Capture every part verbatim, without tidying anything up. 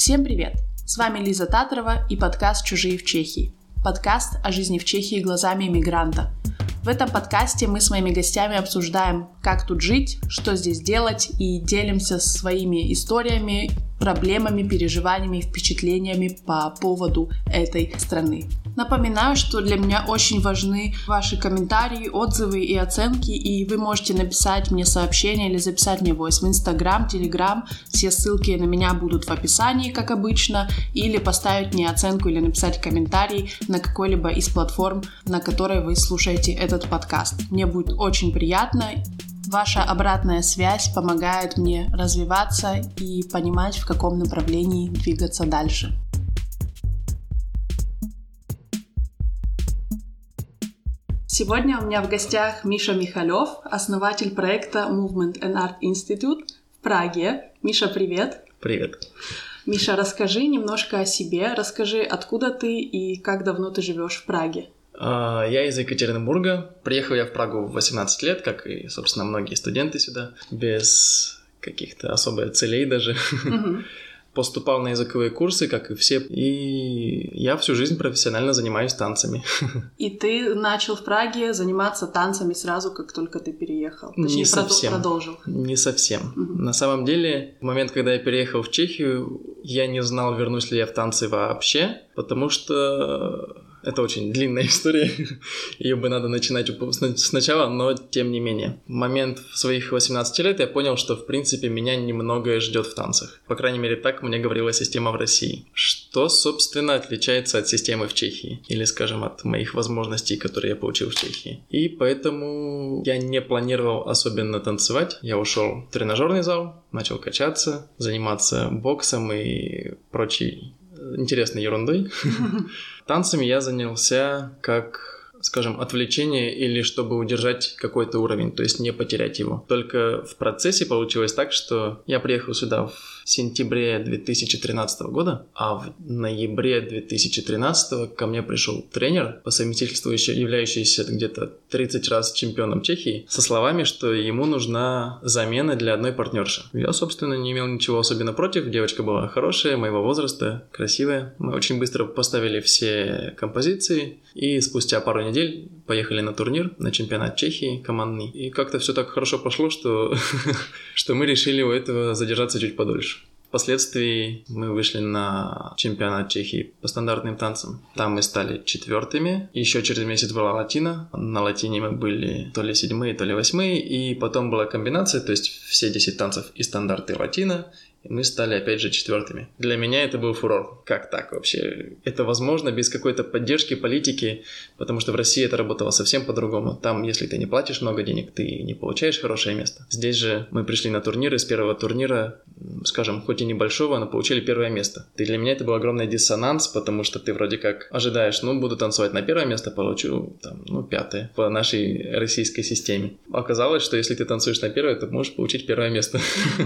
Всем привет! С вами Лиза Татрова и подкаст «Чужие в Чехии». Подкаст о жизни в Чехии глазами иммигранта. В этом подкасте мы с моими гостями обсуждаем, как тут жить, что здесь делать, и делимся своими историями, проблемами, переживаниями и впечатлениями по поводу этой страны. Напоминаю, что для меня очень важны ваши комментарии, отзывы и оценки, и вы можете написать мне сообщение или записать мне войс в Инстаграм, Телеграм. Все ссылки на меня будут в описании, как обычно, или поставить мне оценку или написать комментарий на какой-либо из платформ, на которой вы слушаете этот подкаст. Мне будет очень приятно. Ваша обратная связь помогает мне развиваться и понимать, в каком направлении двигаться дальше. Сегодня у меня в гостях Миша Михалев, основатель проекта Movement and Art Institute в Праге. Миша, привет! Привет! Миша, расскажи немножко о себе, расскажи, откуда ты и как давно ты живешь в Праге. Я из Екатеринбурга. Приехал я в Прагу в восемнадцать лет, как и, собственно, многие студенты сюда, без каких-то особых целей даже. Mm-hmm. Поступал на языковые курсы, как и все, и я всю жизнь профессионально занимаюсь танцами. И ты начал в Праге заниматься танцами сразу, как только ты переехал? Точнее, не совсем. Продолжил? Не совсем. Mm-hmm. На самом деле, в момент, когда я переехал в Чехию, я не знал, вернусь ли я в танцы вообще, потому что... Это очень длинная история, ее бы надо начинать сначала, но тем не менее. В момент своих восемнадцати лет я понял, что в принципе меня немногое ждет в танцах. По крайней мере, так мне говорила система в России. Что, собственно, отличается от системы в Чехии. Или, скажем, от моих возможностей, которые я получил в Чехии. И поэтому я не планировал особенно танцевать. Я ушел в тренажерный зал, начал качаться, заниматься боксом и прочей интересной ерундой. Танцами я занялся как, скажем, отвлечение или чтобы удержать какой-то уровень, то есть не потерять его. Только в процессе получилось так, что я приехал сюда в сентябре две тысячи тринадцатого года, а в ноябре две тысячи тринадцатого ко мне пришел тренер, по совместительству еще являющийся где-то тридцать раз чемпионом Чехии, со словами, что ему нужна замена для одной партнерши. Я, собственно, не имел ничего особенно против, девочка была хорошая, моего возраста, красивая. Мы очень быстро поставили все композиции, и спустя пару недель поехали на турнир, на чемпионат Чехии командный. И как-то все так хорошо пошло, что, что мы решили у этого задержаться чуть подольше. Впоследствии мы вышли на чемпионат Чехии по стандартным танцам. Там мы стали четвертыми. Еще через месяц была латина. На латине мы были то ли седьмые, то ли восьмые. И потом была комбинация, то есть все десять танцев и стандарты и латина. И мы стали опять же четвертыми. Для меня это был фурор. Как так вообще? Это возможно без какой-то поддержки, политики, потому что в России это работало совсем по-другому. Там, если ты не платишь много денег, ты не получаешь хорошее место. Здесь же мы пришли на турниры, с первого турнира, скажем, хоть и небольшого, но получили первое место. И для меня это был огромный диссонанс, потому что ты вроде как ожидаешь, ну, буду танцевать на первое место, получу, там, ну, пятое по нашей российской системе. Оказалось, что если ты танцуешь на первое, то можешь получить первое место.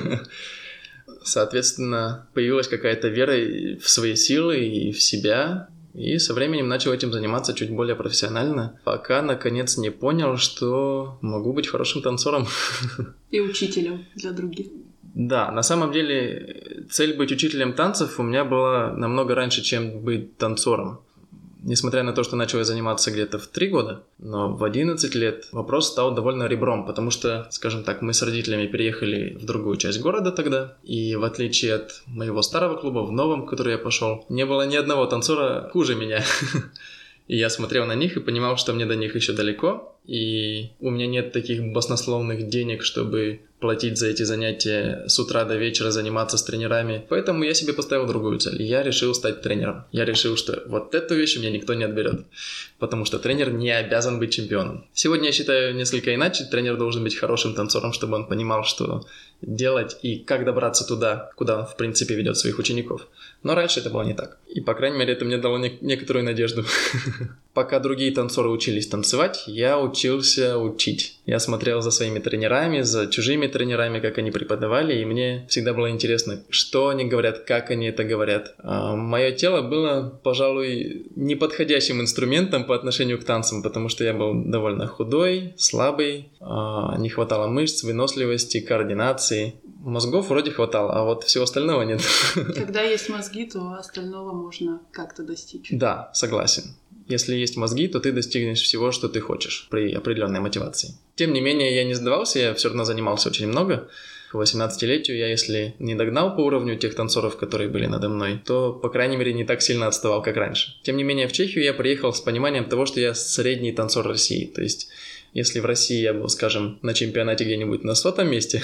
Соответственно, появилась какая-то вера в свои силы и в себя, и со временем начал этим заниматься чуть более профессионально, пока, наконец, не понял, что могу быть хорошим танцором. И учителем для других. Да, на самом деле, цель быть учителем танцев у меня была намного раньше, чем быть танцором. Несмотря на то, что начал я заниматься где-то в три года, но в одиннадцать лет вопрос стал довольно ребром, потому что, скажем так, мы с родителями переехали в другую часть города тогда, и в отличие от моего старого клуба, в новом, в который я пошел, не было ни одного танцора хуже меня. И я смотрел на них и понимал, что мне до них еще далеко, и у меня нет таких баснословных денег, чтобы платить за эти занятия с утра до вечера, заниматься с тренерами. Поэтому я себе поставил другую цель. Я решил стать тренером. Я решил, что вот эту вещь у меня никто не отберет, потому что тренер не обязан быть чемпионом. Сегодня я считаю несколько иначе. Тренер должен быть хорошим танцором, чтобы он понимал, что делать и как добраться туда, куда он, в принципе, ведет своих учеников. Но раньше это было не так. И, по крайней мере, это мне дало не- некоторую надежду. Пока другие танцоры учились танцевать, я учился учить. Я смотрел за своими тренерами, за чужими тренерами, как они преподавали, и мне всегда было интересно, что они говорят, как они это говорят. А мое тело было, пожалуй, неподходящим инструментом по отношению к танцам, потому что я был довольно худой, слабый, а не хватало мышц, выносливости, координации. Мозгов вроде хватало, а вот всего остального нет. Когда есть мозги, то остального можно как-то достичь. Да, согласен. Если есть мозги, то ты достигнешь всего, что ты хочешь при определенной мотивации. Тем не менее, я не сдавался, я все равно занимался очень много. К восемнадцатилетию я, если не догнал по уровню тех танцоров, которые были надо мной, то, по крайней мере, не так сильно отставал, как раньше. Тем не менее, в Чехию я приехал с пониманием того, что я средний танцор России. То есть, если в России я был, скажем, на чемпионате где-нибудь на сотом месте,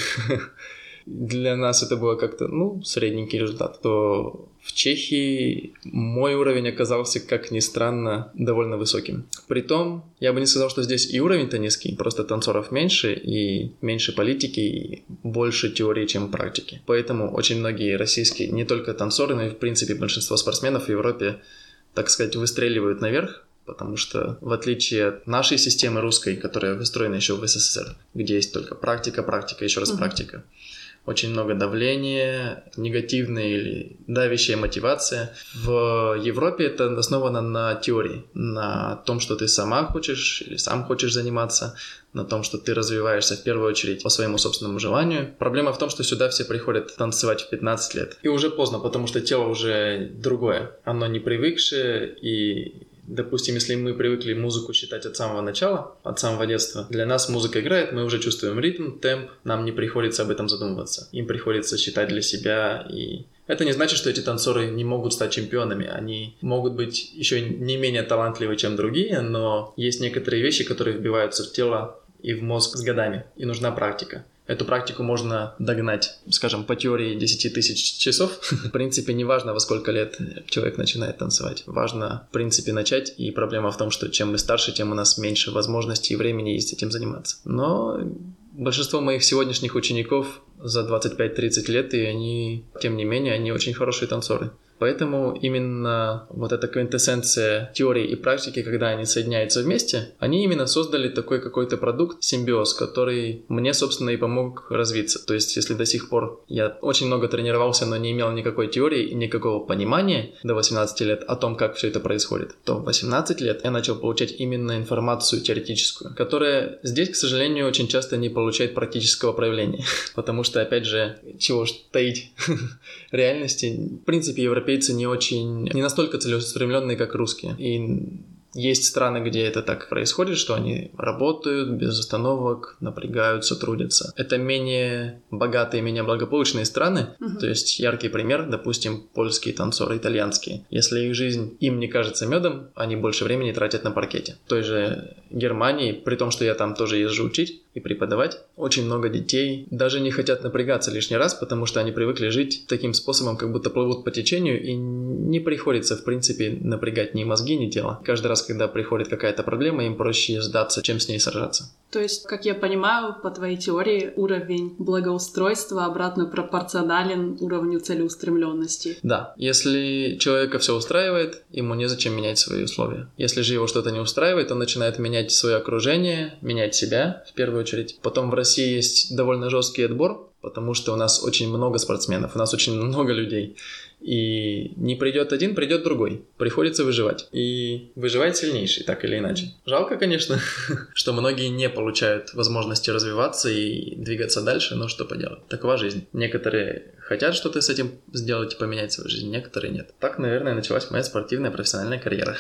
для нас это было как-то, ну, средненький результат, то в Чехии мой уровень оказался, как ни странно, довольно высоким. Притом, я бы не сказал, что здесь и уровень-то низкий, просто танцоров меньше, и меньше политики, и больше теории, чем практики. Поэтому очень многие российские, не только танцоры, но и, в принципе, большинство спортсменов в Европе, так сказать, выстреливают наверх, потому что, в отличие от нашей системы русской, которая выстроена еще в СССР, где есть только практика, практика, еще раз практика, очень много давления, негативная или давящая мотивация. В Европе это основано на теории, на том, что ты сама хочешь или сам хочешь заниматься, на том, что ты развиваешься в первую очередь по своему собственному желанию. Проблема в том, что сюда все приходят танцевать в пятнадцать лет. И уже поздно, потому что тело уже другое. Оно не привыкшее, и... Допустим, если мы привыкли музыку считать от самого начала, от самого детства, для нас музыка играет, мы уже чувствуем ритм, темп, нам не приходится об этом задумываться. Им приходится считать для себя, и это не значит, что эти танцоры не могут стать чемпионами. Они могут быть еще не менее талантливы, чем другие, но есть некоторые вещи, которые вбиваются в тело и в мозг с годами, и нужна практика. Эту практику можно догнать, скажем, по теории десять тысяч часов. В принципе, не важно, во сколько лет человек начинает танцевать. Важно, в принципе, начать. И проблема в том, что чем мы старше, тем у нас меньше возможностей и времени есть этим заниматься. Но большинство моих сегодняшних учеников за двадцать пять тридцать лет, и они, тем не менее, они очень хорошие танцоры. Поэтому именно вот эта квинтэссенция теории и практики, когда они соединяются вместе, они именно создали такой какой-то продукт, симбиоз, который мне, собственно, и помог развиться. То есть, если до сих пор я очень много тренировался, но не имел никакой теории и никакого понимания до восемнадцати лет о том, как все это происходит, то в восемнадцать лет я начал получать именно информацию теоретическую, которая здесь, к сожалению, очень часто не получает практического проявления. Потому что, опять же, чего ж таить реальности, в принципе, европейцы Европейцы не очень, не настолько целеустремленные, как русские. И есть страны, где это так происходит, что они работают без остановок, напрягаются, трудятся. Это менее богатые, менее благополучные страны. Uh-huh. То есть яркий пример, допустим, польские танцоры, итальянские. Если их жизнь им не кажется медом, они больше времени тратят на паркете. В той же Германии, при том, что я там тоже езжу учить и преподавать, очень много детей даже не хотят напрягаться лишний раз, потому что они привыкли жить таким способом, как будто плывут по течению, и не приходится, в принципе, напрягать ни мозги, ни тело. Каждый раз, когда приходит какая-то проблема, им проще сдаться, чем с ней сражаться. То есть, как я понимаю, по твоей теории, уровень благоустройства обратно пропорционален уровню целеустремленности. Да. Если человека все устраивает, ему незачем менять свои условия. Если же его что-то не устраивает, он начинает менять свое окружение, менять себя, в первую очередь. Потом в России есть довольно жесткий отбор, потому что у нас очень много спортсменов, у нас очень много людей. И не придет один, придет другой. Приходится выживать. И выживает сильнейший, так или иначе. Жалко, конечно, что многие не получают возможности развиваться и двигаться дальше, но что поделать. Такова жизнь. Некоторые хотят что-то с этим сделать и поменять свою жизнь, некоторые нет. Так, наверное, началась моя спортивная профессиональная карьера.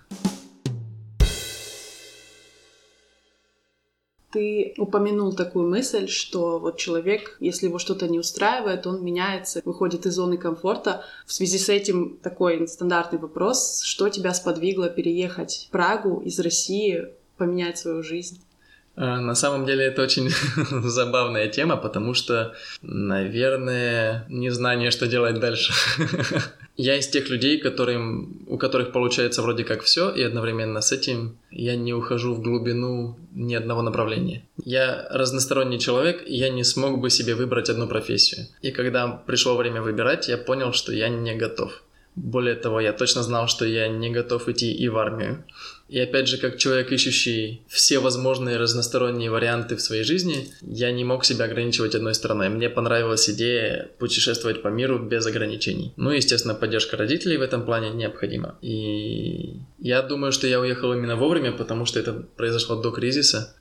Ты упомянул такую мысль, что вот человек, если его что-то не устраивает, он меняется, выходит из зоны комфорта. В связи с этим такой стандартный вопрос: что тебя сподвигло переехать в Прагу из России, поменять свою жизнь? На самом деле это очень забавная тема, потому что, наверное, незнание, что делать дальше. Я из тех людей, которым, у которых получается вроде как все, и одновременно с этим я не ухожу в глубину ни одного направления. Я разносторонний человек, и я не смог бы себе выбрать одну профессию. И когда пришло время выбирать, я понял, что я не готов. Более того, я точно знал, что я не готов идти и в армию. И опять же, как человек, ищущий все возможные разносторонние варианты в своей жизни, я не мог себя ограничивать одной стороной. Мне понравилась идея путешествовать по миру без ограничений. Ну и, естественно, поддержка родителей в этом плане необходима. И Я думаю, что я уехал именно вовремя, потому что это произошло до кризиса,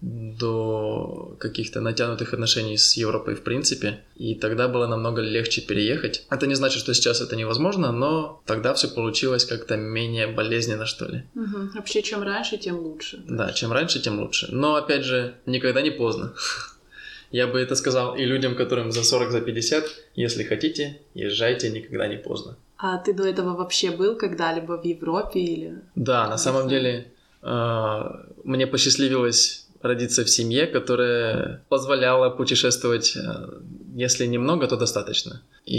до каких-то натянутых отношений с Европой в принципе, и тогда было намного легче переехать. Это не значит, что сейчас это невозможно, но тогда все получилось как-то менее болезненно, что ли. Угу. Вообще, чем раньше, тем лучше. Да, чем раньше, тем лучше. Но, опять же, никогда не поздно. Я бы это сказал и людям, которым за сорок, за пятьдесят. Если хотите, езжайте, никогда не поздно. А ты до этого вообще был когда-либо в Европе или... Да, на самом деле э, мне посчастливилось родиться в семье, которая позволяла путешествовать, э, если немного, то достаточно. И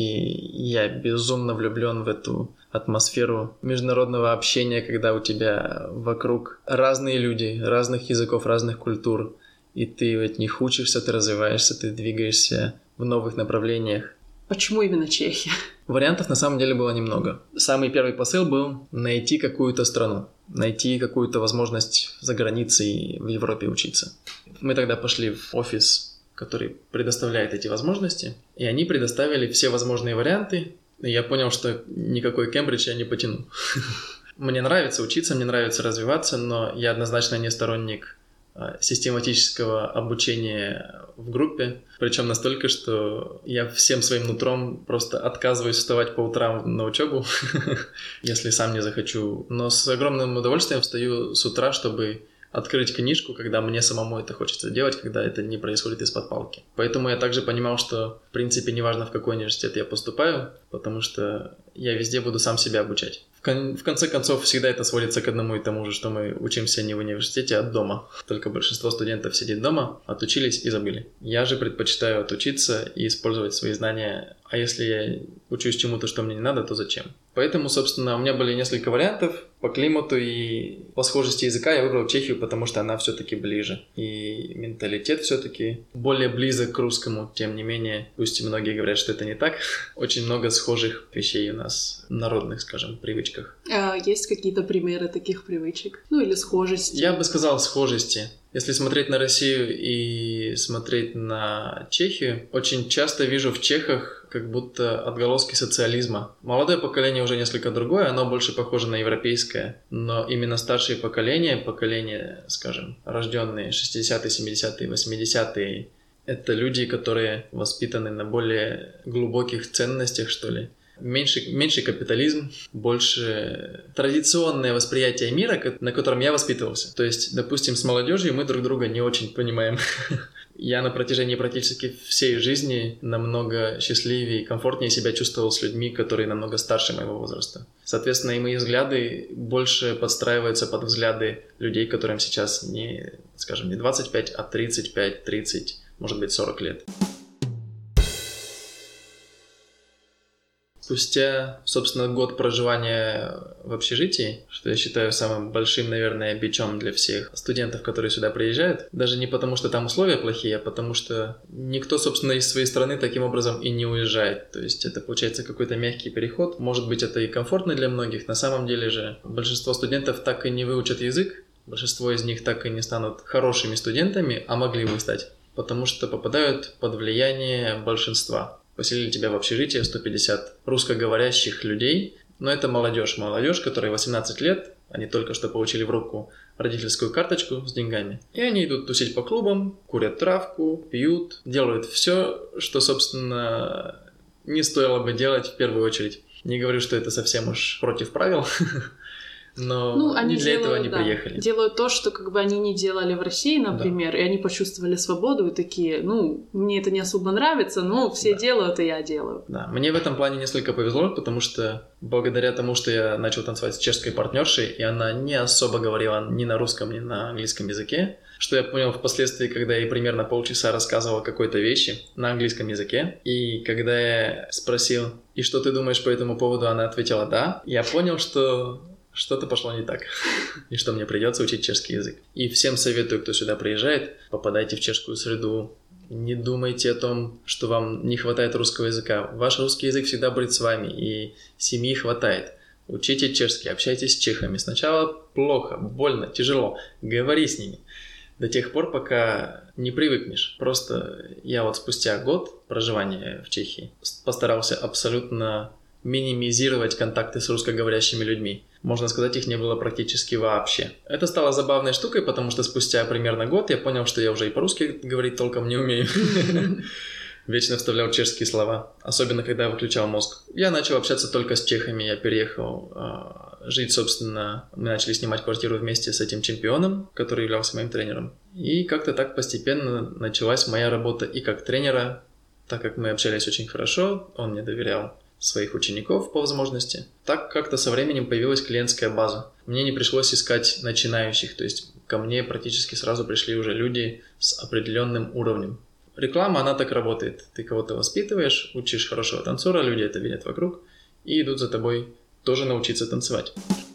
я безумно влюблен в эту атмосферу международного общения, когда у тебя вокруг разные люди, разных языков, разных культур, и ты от них учишься, ты развиваешься, ты двигаешься в новых направлениях. Почему именно Чехия? Вариантов на самом деле было немного. Самый первый посыл был найти какую-то страну, найти какую-то возможность за границей в Европе учиться. Мы тогда пошли в офис, который предоставляет эти возможности, и они предоставили все возможные варианты, и я понял, что никакой Кембридж я не потяну. Мне нравится учиться, мне нравится развиваться, но я однозначно не сторонник систематического обучения в группе, причем настолько, что я всем своим нутром просто отказываюсь вставать по утрам на учебу, если сам не захочу. Но с огромным удовольствием встаю с утра, чтобы открыть книжку, когда мне самому это хочется делать, когда это не происходит из-под палки. Поэтому я также понимал, что в принципе неважно, в какой университет я поступаю, потому что я везде буду сам себя обучать. В, кон- в конце концов, всегда это сводится к одному и тому же, что мы учимся не в университете, а дома. Только большинство студентов сидит дома, отучились и забыли. Я же предпочитаю отучиться и использовать свои знания. А если я учусь чему-то, что мне не надо, то зачем? Поэтому, собственно, у меня были несколько вариантов. По климату и по схожести языка я выбрал Чехию, потому что она все-таки ближе. И менталитет все-таки более близок к русскому. Тем не менее, пусть и многие говорят, что это не так, очень много схожих вещей у нас, народных, скажем, привычках. А есть какие-то примеры таких привычек? Ну или схожести? Я бы сказал схожести. Если смотреть на Россию и смотреть на Чехию, очень часто вижу в чехах как будто отголоски социализма. Молодое поколение уже несколько другое, оно больше похоже на европейское, но именно старшие поколения, поколения, скажем, рожденные шестидесятые, семидесятые, восьмидесятые, это люди, которые воспитаны на более глубоких ценностях, что ли. Меньше, меньше капитализм, больше традиционное восприятие мира, на котором я воспитывался. То есть, допустим, с молодежью мы друг друга не очень понимаем. Я на протяжении практически всей жизни намного счастливее и комфортнее себя чувствовал с людьми, которые намного старше моего возраста. Соответственно, и мои взгляды больше подстраиваются под взгляды людей, которым сейчас не, скажем, не двадцать пять, а тридцать пять, тридцать, может быть, сорок лет. Спустя, собственно, год проживания в общежитии, что я считаю самым большим, наверное, бичом для всех студентов, которые сюда приезжают, даже не потому, что там условия плохие, а потому что никто, собственно, из своей страны таким образом и не уезжает. То есть это, получается, какой-то мягкий переход. Может быть, это и комфортно для многих. На самом деле же большинство студентов так и не выучат язык, большинство из них так и не станут хорошими студентами, а могли бы стать, потому что попадают под влияние большинства. Поселили тебя в общежитие сто пятьдесят русскоговорящих людей, но это молодежь, молодежь, которой восемнадцать лет, они только что получили в руку родительскую карточку с деньгами, и они идут тусить по клубам, курят травку, пьют, делают все, что, собственно, не стоило бы делать в первую очередь. Не говорю, что это совсем уж против правил, но ну, они не для делают, этого они да, приехали. Делают то, что как бы они не делали в России, например, да. И они почувствовали свободу и такие, ну, мне это не особо нравится, но все да. делают, и я делаю. Да, мне в этом плане несколько повезло, потому что благодаря тому, что я начал танцевать с чешской партнершей, и она не особо говорила ни на русском, ни на английском языке, что я понял впоследствии, когда я ей примерно полчаса рассказывал о какой-то вещи на английском языке, и когда я спросил, и что ты думаешь по этому поводу, она ответила «да», я понял, что что-то пошло не так, и что мне придется учить чешский язык. И всем советую, кто сюда приезжает, попадайте в чешскую среду, не думайте о том, что вам не хватает русского языка. Ваш русский язык всегда будет с вами, и семьи хватает. Учите чешский, общайтесь с чехами. Сначала плохо, больно, тяжело, говори с ними. До тех пор, пока не привыкнешь. Просто я вот спустя год проживания в Чехии постарался абсолютно минимизировать контакты с русскоговорящими людьми. можно сказать, их не было практически вообще. Это стало забавной штукой, потому что спустя примерно год я понял, что я уже и по-русски говорить толком не умею. Вечно вставлял чешские слова, особенно когда выключал мозг. Я начал общаться только с чехами, я переехал э, жить, собственно, мы начали снимать квартиру вместе с этим чемпионом, который являлся моим тренером. И как-то так постепенно началась моя работа и как тренера, так как мы общались очень хорошо, он мне доверял своих учеников по возможности. Так как-то со временем появилась клиентская база. Мне не пришлось искать начинающих, то есть ко мне практически сразу пришли уже люди с определенным уровнем. Реклама, она так работает. Ты кого-то воспитываешь, учишь хорошего танцора, люди это видят вокруг и идут за тобой тоже научиться танцевать.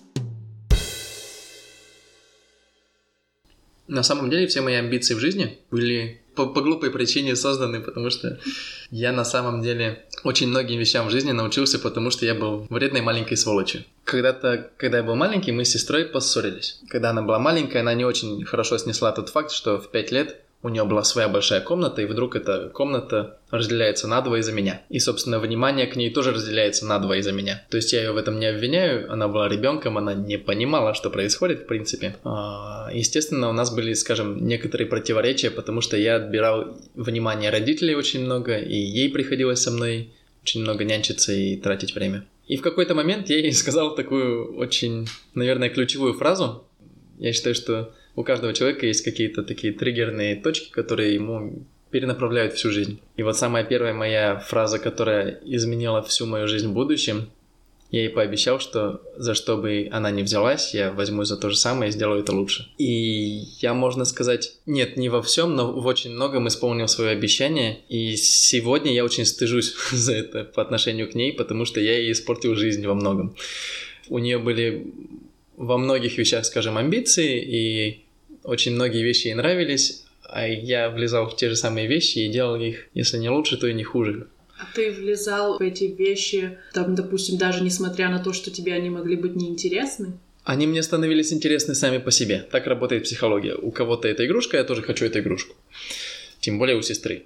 На самом деле все мои амбиции в жизни были по, по глупой причине созданы, потому что я на самом деле очень многим вещам в жизни научился, потому что я был вредной маленькой сволочью. Когда-то, когда я был маленький, мы с сестрой поссорились. Когда она была маленькая, она не очень хорошо снесла тот факт, что в пять лет у нее была своя большая комната, и вдруг эта комната разделяется надвое из-за меня. И, собственно, внимание к ней тоже разделяется надвое из-за меня. То есть я ее в этом не обвиняю, она была ребенком, она не понимала, что происходит, в принципе. Естественно, у нас были, скажем, некоторые противоречия, потому что я отбирал внимание родителей очень много, и ей приходилось со мной очень много нянчиться и тратить время. И в какой-то момент я ей сказал такую очень, наверное, ключевую фразу. Я считаю, что у каждого человека есть какие-то такие триггерные точки, которые ему перенаправляют всю жизнь. И вот самая первая моя фраза, которая изменила всю мою жизнь в будущем, я ей пообещал, что за что бы она ни взялась, я возьму за то же самое и сделаю это лучше. И я, можно сказать, нет, не во всем, но в очень многом исполнил свое обещание. И сегодня я очень стыжусь за это по отношению к ней, потому что я ей испортил жизнь во многом. У нее были во многих вещах, скажем, амбиции, и очень многие вещи ей нравились, а я влезал в те же самые вещи и делал их, если не лучше, то и не хуже. А ты влезал в эти вещи, там, допустим, даже несмотря на то, что тебе они могли быть неинтересны? Они мне становились интересны сами по себе. Так работает психология. У кого-то эта игрушка, я тоже хочу эту игрушку. Тем более у сестры.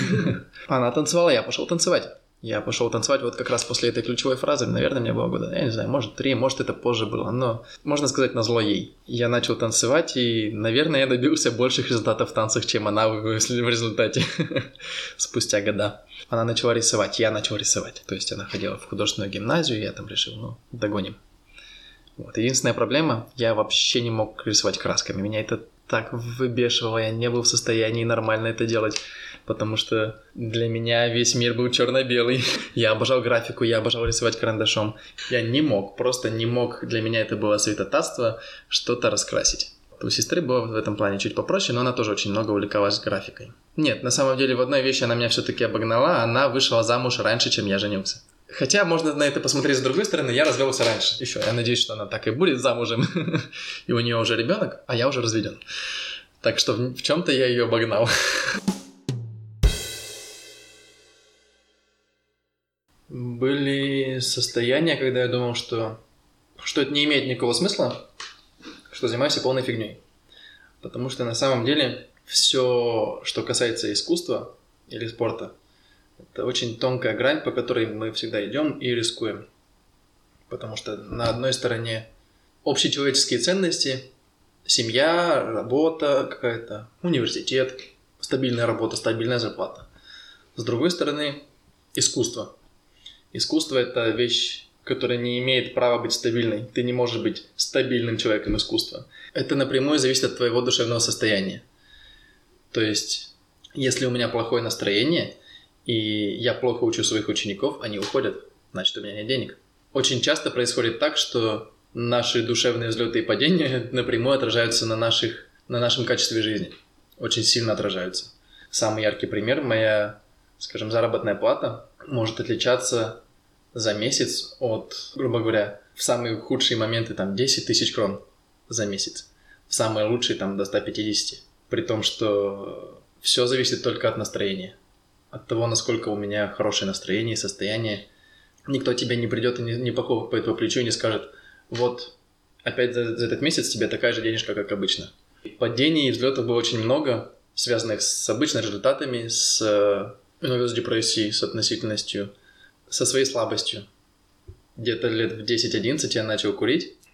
Она танцевала, я пошел танцевать. Я пошел танцевать вот как раз после этой ключевой фразы. Наверное, мне было года, я не знаю, может три, может это позже было, но можно сказать назло ей. Я начал танцевать, и, наверное, я добился больших результатов в танцах, чем она в результате спустя года. Она начала рисовать, я начал рисовать. То есть она ходила в художественную гимназию, и я там решил, ну, догоним. Вот. Единственная проблема, я вообще не мог рисовать красками. Меня это так выбешивало, я не был в состоянии нормально это делать. Потому что для меня весь мир был черно-белый. Я обожал графику, я обожал рисовать карандашом. Я не мог, просто не мог, для меня это было святотатство, что-то раскрасить. У сестры было в этом плане чуть попроще, но она тоже очень много увлекалась графикой. Нет, на самом деле в одной вещи она меня все-таки обогнала, она вышла замуж раньше, чем я женился. Хотя можно на это посмотреть с другой стороны, я развелся раньше. Еще, я надеюсь, что она так и будет замужем. И у нее уже ребенок, а я уже разведен. Так что в чем-то я ее обогнал. Были состояния, когда я думал, что, что это не имеет никакого смысла, что занимаюсь полной фигней. Потому что на самом деле все, что касается искусства или спорта, это очень тонкая грань, по которой мы всегда идем и рискуем. Потому что на одной стороне общечеловеческие ценности, семья, работа какая-то, университет, стабильная работа, стабильная зарплата. С другой стороны, искусство. Искусство – это вещь, которая не имеет права быть стабильной. Ты не можешь быть стабильным человеком искусства. Это напрямую зависит от твоего душевного состояния. То есть, если у меня плохое настроение, и я плохо учу своих учеников, они уходят, значит, у меня нет денег. Очень часто происходит так, что наши душевные взлеты и падения напрямую отражаются на, наших, на нашем качестве жизни. Очень сильно отражаются. Самый яркий пример – моя, скажем, заработная плата может отличаться за месяц от, грубо говоря, в самые худшие моменты там десять тысяч крон за месяц, в самые лучшие там до ста пятидесяти. При том, что все зависит только от настроения, от того, насколько у меня хорошее настроение и состояние. Никто тебе не придет и не, не похлопает по этому плечу и не скажет: вот, опять за, за этот месяц тебе такая же денежка, как обычно. Падений и взлетов было очень много, связанных с обычными результатами, с иногда с депрессией, с относительностью, со своей слабостью. Где-то лет в десять-одиннадцать я начал курить.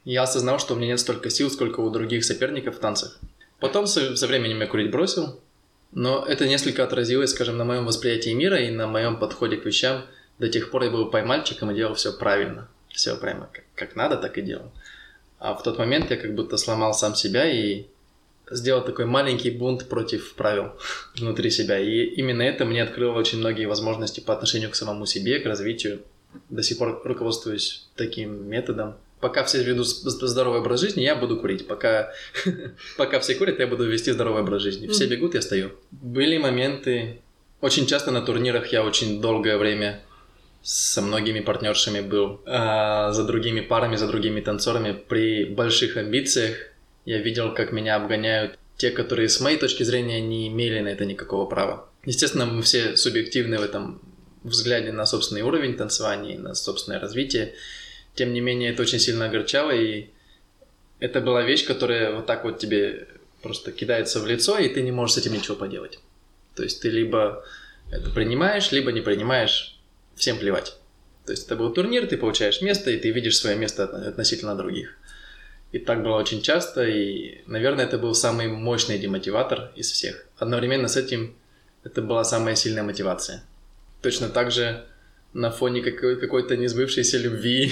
Я осознал, что у меня нет столько сил, сколько у других соперников в танцах. Потом со, со временем я курить бросил, но это несколько отразилось, скажем, на моем восприятии мира и на моем подходе к вещам. До тех пор я был поймальчиком и делал все правильно. Все прямо как, как надо, так и делал. А в тот момент я как будто сломал сам себя и сделал такой маленький бунт против правил внутри себя. И именно это мне открыло очень многие возможности по отношению к самому себе, к развитию. До сих пор руководствуюсь таким методом. Пока все ведут здоровый образ жизни, я буду курить. Пока, пока все курят, я буду вести здоровый образ жизни. Все бегут, я стою. Были моменты... Очень часто на турнирах я очень долгое время со многими партнершами был. А за другими парами, за другими танцорами. При больших амбициях я видел, как меня обгоняют те, которые, с моей точки зрения, не имели на это никакого права. Естественно, мы все субъективны в этом взгляде на собственный уровень танцевания, на собственное развитие. Тем не менее, это очень сильно огорчало, и это была вещь, которая вот так вот тебе просто кидается в лицо, и ты не можешь с этим ничего поделать. То есть ты либо это принимаешь, либо не принимаешь, всем плевать. То есть это был турнир, ты получаешь место, и ты видишь свое место относительно других. И так было очень часто, и, наверное, это был самый мощный демотиватор из всех. Одновременно с этим это была самая сильная мотивация. Точно так же на фоне какой- какой-то несбывшейся любви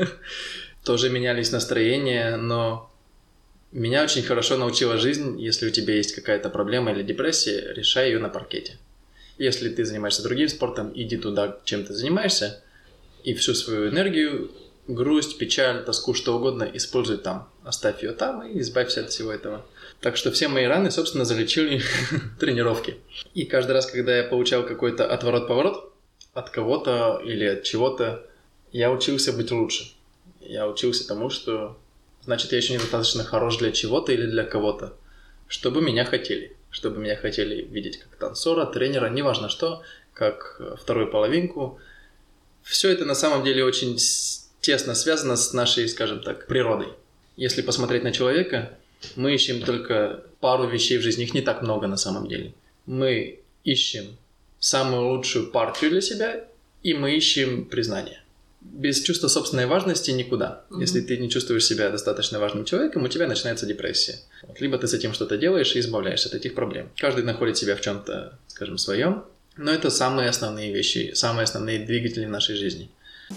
тоже менялись настроения, но меня очень хорошо научила жизнь, если у тебя есть какая-то проблема или депрессия, решай ее на паркете. Если ты занимаешься другим спортом, иди туда, чем ты занимаешься, и всю свою энергию, грусть, печаль, тоску, что угодно, используй там. Оставь ее там и избавься от всего этого. Так что все мои раны, собственно, залечили тренировки. И каждый раз, когда я получал какой-то отворот-поворот от кого-то или от чего-то, я учился быть лучше. Я учился тому, что, значит, я еще недостаточно хорош для чего-то или для кого-то, чтобы меня хотели. Чтобы меня хотели видеть как танцора, тренера, неважно что, как вторую половинку. Все это на самом деле очень тесно связано с нашей, скажем так, природой. Если посмотреть на человека, мы ищем только пару вещей в жизни, их не так много на самом деле. Мы ищем самую лучшую партию для себя, и мы ищем признание. Без чувства собственной важности никуда. Mm-hmm. Если ты не чувствуешь себя достаточно важным человеком, у тебя начинается депрессия. Вот. Либо ты с этим что-то делаешь и избавляешься от этих проблем. Каждый находит себя в чем-то, скажем, своем, но это самые основные вещи, самые основные двигатели в нашей жизни.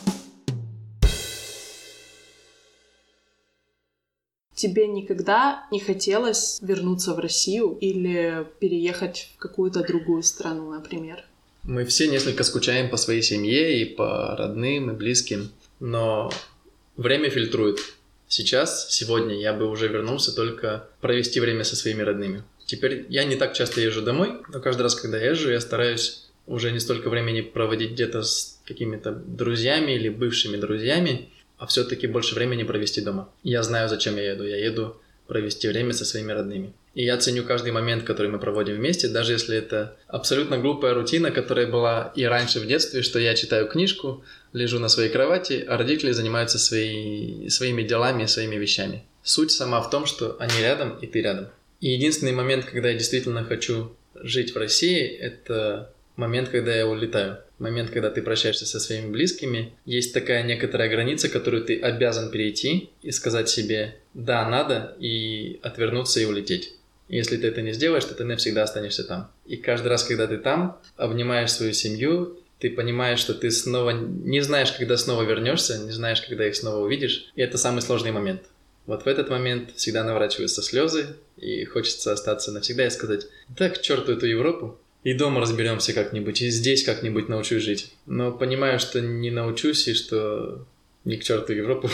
Тебе никогда не хотелось вернуться в Россию или переехать в какую-то другую страну, например? Мы все несколько скучаем по своей семье и по родным и близким, но время фильтрует. Сейчас, сегодня я бы уже вернулся только провести время со своими родными. Теперь я не так часто езжу домой, но каждый раз, когда езжу, я стараюсь уже не столько времени проводить где-то с какими-то друзьями или бывшими друзьями, а все-таки больше времени провести дома. Я знаю, зачем я еду. Я еду провести время со своими родными. И я ценю каждый момент, который мы проводим вместе, даже если это абсолютно глупая рутина, которая была и раньше в детстве, что я читаю книжку, лежу на своей кровати, а родители занимаются свои, своими делами, своими вещами. Суть сама в том, что они рядом, и ты рядом. И единственный момент, когда я действительно хочу жить в России, это момент, когда я улетаю. Момент, когда ты прощаешься со своими близкими. Есть такая некоторая граница, которую ты обязан перейти и сказать себе «да, надо», и отвернуться и улететь. Если ты это не сделаешь, то ты навсегда останешься там. И каждый раз, когда ты там, обнимаешь свою семью, ты понимаешь, что ты снова не знаешь, когда снова вернешься, не знаешь, когда их снова увидишь. И это самый сложный момент. Вот в этот момент всегда наворачиваются слезы, и хочется остаться навсегда и сказать «да, к черту эту Европу». И дома разберемся как-нибудь, и здесь как-нибудь научусь жить. Но понимаю, что не научусь, и что ни к черту Европу.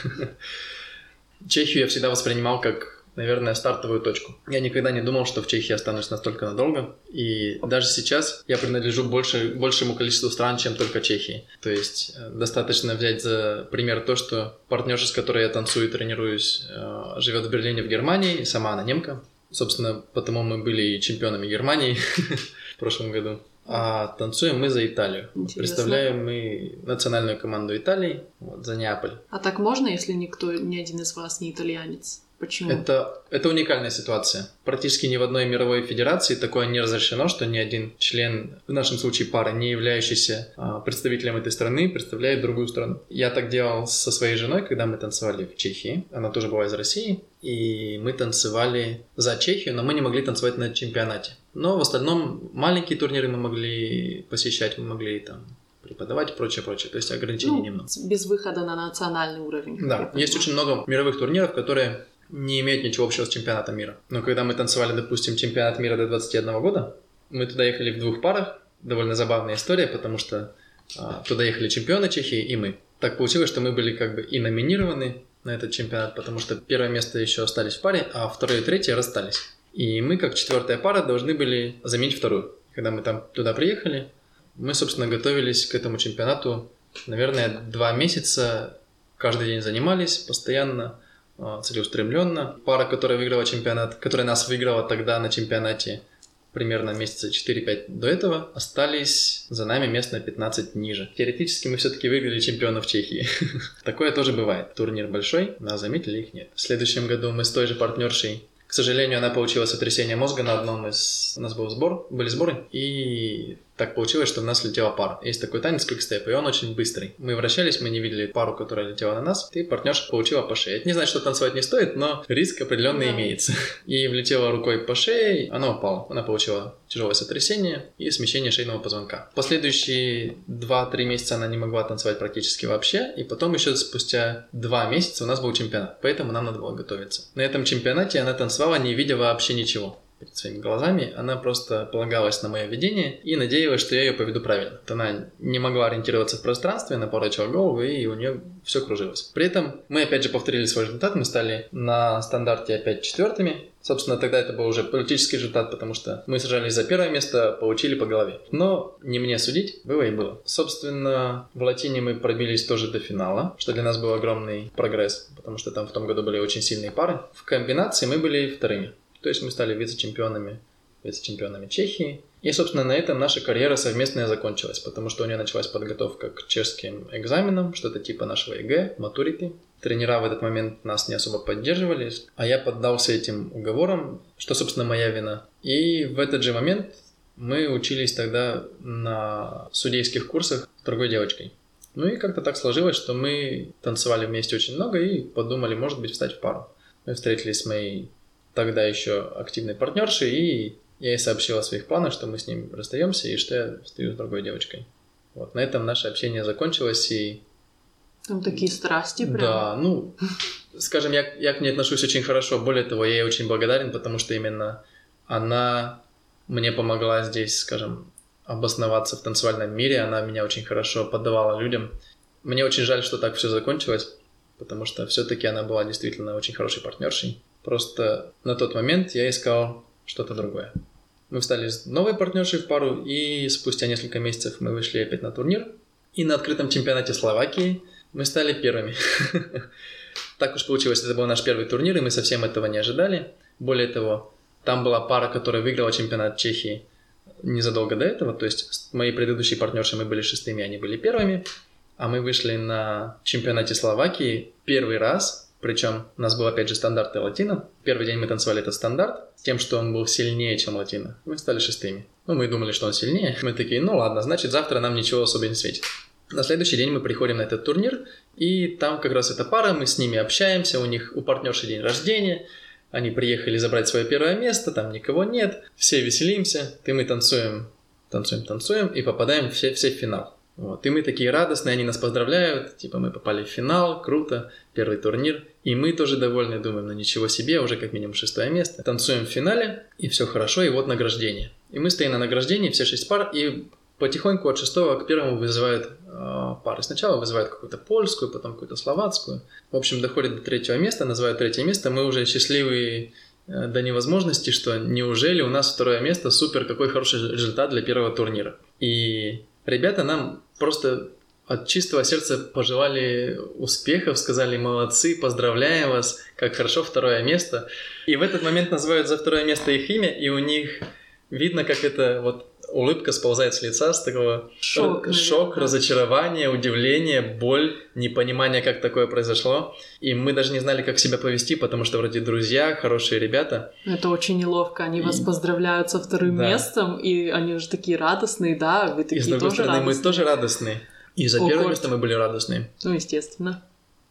Чехию я всегда воспринимал как, наверное, стартовую точку. Я никогда не думал, что в Чехии останусь настолько надолго. И даже сейчас я принадлежу больше, большему количеству стран, чем только Чехии. То есть достаточно взять за пример то, что партнерша, с которой я танцую и тренируюсь, живет в Берлине, в Германии, сама она немка. Собственно, потому мы были чемпионами Германии в прошлом году. А танцуем мы за Италию. Интересно. Представляем мы национальную команду Италии, вот, за Неаполь. А так можно, если никто, ни один из вас не итальянец? Почему? Это, это уникальная ситуация. Практически ни в одной мировой федерации такое не разрешено, что ни один член, в нашем случае пара, не являющийся а, представителем этой страны, представляет другую страну. Я так делал со своей женой, когда мы танцевали в Чехии. Она тоже была из России. И мы танцевали за Чехию, но мы не могли танцевать на чемпионате. Но в остальном маленькие турниры мы могли посещать, мы могли там преподавать и прочее, прочее. То есть ограничений ну, немного. Без выхода на национальный уровень. Да, есть очень много мировых турниров, которые не имеют ничего общего с чемпионатом мира. Но когда мы танцевали, допустим, чемпионат мира до двадцати одного года, мы туда ехали в двух парах. Довольно забавная история, потому что а, туда ехали чемпионы Чехии и мы. Так получилось, что мы были как бы и номинированы на этот чемпионат, потому что первое место еще остались в паре, а второе и третье расстались. И мы, как четвертая пара, должны были заменить вторую. Когда мы там туда приехали, мы, собственно, готовились к этому чемпионату, наверное, два месяца, каждый день занимались постоянно, целеустремленно. Пара, которая выиграла чемпионат, которая нас выиграла тогда на чемпионате примерно месяца четыре-пять до этого, остались за нами мест на пятнадцать ниже. Теоретически мы все-таки выиграли чемпионов Чехии. Такое тоже бывает. Турнир большой, но заметили, их нет. В следующем году мы с той же партнершей, к сожалению, она получила сотрясение мозга на одном из... У нас был сбор, были сборы, и так получилось, что в нас летела пара. Есть такой танец квикстеп, и он очень быстрый. Мы вращались, мы не видели пару, которая летела на нас, и партнерша получила по шее. Это не значит, что танцевать не стоит, но риск определенный да. имеется. И влетела рукой по шее, она упала. Она получила тяжелое сотрясение и смещение шейного позвонка. Последующие два-три месяца она не могла танцевать практически вообще, и потом еще спустя два месяца у нас был чемпионат, поэтому нам надо было готовиться. На этом чемпионате она танцевала, не видя вообще ничего перед своими глазами, она просто полагалась на мое видение и надеялась, что я ее поведу правильно. Она не могла ориентироваться в пространстве, она поворачивала голову, и у нее все кружилось. При этом мы опять же повторили свой результат, мы стали на стандарте опять четвертыми. Собственно, тогда это был уже политический результат, потому что мы сражались за первое место, получили по голове. Но не мне судить, было и было. Собственно, в Латине мы пробились тоже до финала, что для нас был огромный прогресс, потому что там в том году были очень сильные пары. В комбинации мы были вторыми. То есть мы стали вице-чемпионами, вице-чемпионами Чехии. И, собственно, на этом наша карьера совместная закончилась, потому что у нее началась подготовка к чешским экзаменам, что-то типа нашего ЕГЭ, матурити. Тренера в этот момент нас не особо поддерживали, а я поддался этим уговорам, что, собственно, моя вина. И в этот же момент мы учились тогда на судейских курсах с другой девочкой. Ну и как-то так сложилось, что мы танцевали вместе очень много и подумали, может быть, встать в пару. Мы встретились с моей тогда еще активной партнершей, и я ей сообщил о своих планах, что мы с ним расстаемся и что я стою с другой девочкой. Вот, на этом наше общение закончилось, и... Там такие страсти прям. Да, ну, скажем, я, я к ней отношусь очень хорошо. Более того, я ей очень благодарен, потому что именно она мне помогла здесь, скажем, обосноваться в танцевальном мире. Она меня очень хорошо поддавала людям. Мне очень жаль, что так все закончилось, потому что все-таки она была действительно очень хорошей партнершей. Просто на тот момент я искал что-то другое. Мы встали с новой партнершей в пару, и спустя несколько месяцев мы вышли опять на турнир. И на открытом чемпионате Словакии мы стали первыми. Так уж получилось, это был наш первый турнир, и мы совсем этого не ожидали. Более того, там была пара, которая выиграла чемпионат Чехии незадолго до этого. То есть с моей предыдущей партнершей мы были шестыми, они были первыми. А мы вышли на чемпионате Словакии первый раз. Причем у нас был опять же стандарт и латино. Первый день мы танцевали этот стандарт с тем, что он был сильнее, чем латино. Мы стали шестыми. Ну, мы думали, что он сильнее. Мы такие, ну ладно, значит, завтра нам ничего особо не светит. На следующий день мы приходим на этот турнир, и там как раз эта пара, мы с ними общаемся, у них у партнерши день рождения, они приехали забрать свое первое место, там никого нет, все веселимся, и мы танцуем, танцуем, танцуем, и попадаем все, все в финал. Вот. И мы такие радостные, они нас поздравляют, типа мы попали в финал, круто, первый турнир. И мы тоже довольны, думаем, ну ничего себе, уже как минимум шестое место. Танцуем в финале, и все хорошо, и вот награждение. И мы стоим на награждении, все шесть пар, и потихоньку от шестого к первому вызывают э, пары. Сначала вызывают какую-то польскую, потом какую-то словацкую. В общем, доходит до третьего места, называют третье место, мы уже счастливые э, до невозможности, что неужели у нас второе место, супер, какой хороший результат для первого турнира. И ребята нам просто от чистого сердца пожелали успехов, сказали молодцы, поздравляем вас, как хорошо второе место. И в этот момент называют за второе место их имя, и у них видно, как это вот улыбка сползает с лица, с такого шок, р- шок да. разочарование, удивление, боль, непонимание, как такое произошло. И мы даже не знали, как себя повести, потому что вроде друзья, хорошие ребята. Это очень неловко. Они и... вас поздравляют со вторым да. местом, и они уже такие радостные, да, вы такие тоже радостные. И с другой стороны, радостные. Мы тоже радостные. И за О, первое место мы были радостные. Ну, естественно.